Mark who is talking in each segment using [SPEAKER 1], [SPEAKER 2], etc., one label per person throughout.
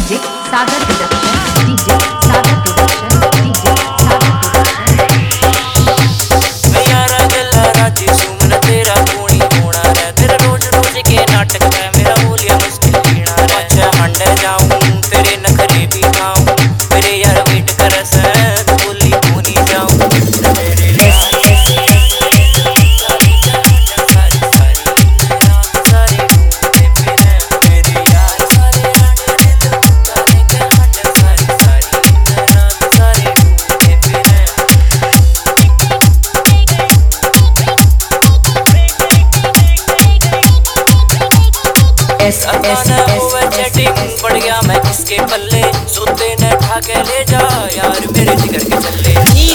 [SPEAKER 1] DJ Sagar production, DJ Sagar production, DJ Sagar production.
[SPEAKER 2] यारा गल्ला राजी सुमन तेरा कोणी होना रे, तेरा रोज रोज के नाटक में मेरा बोलिया मुश्किल जीना रे। अच्छा हंडे जाऊं तेरे नखरे भी खाऊं, मेरे यार वेट कर से तो बोली कोनी जाऊं मेरे बढ़ गया मैं किसके पल्ले, सोते ने ठाके ले जा यार मेरे जिगर के चले।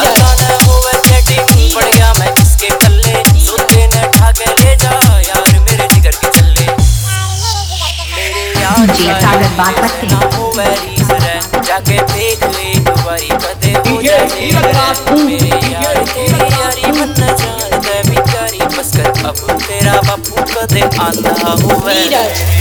[SPEAKER 2] बढ़ गया मैं किसके पल्ले, सोते ने ठाके ले जा यार मेरे जिगर के चले। मेरे यार ना हो वैरीज रे, जाके देख एक बारी कदे हो जाए मेरे यार तेरी यारी बनना जानते भिखारी बस कर अब तेरा बापू कदे आंधा हो वैरीज।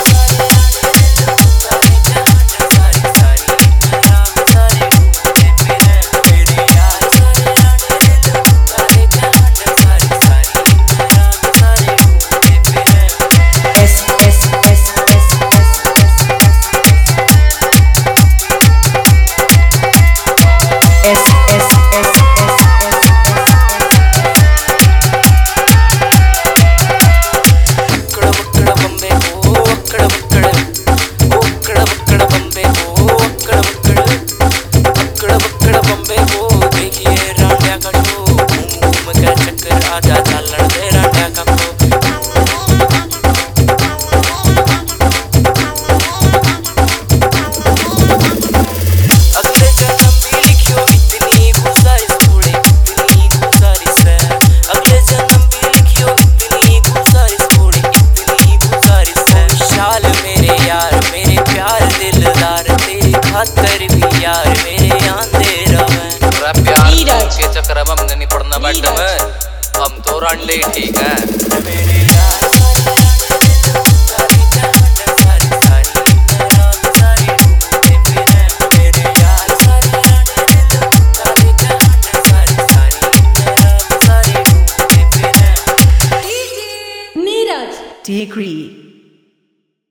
[SPEAKER 2] यार मेरे अंधेरा में
[SPEAKER 3] प्यार के चक्कर में हमने नहीं पड़ना बेटा में, हम तो रंडे ठीक है।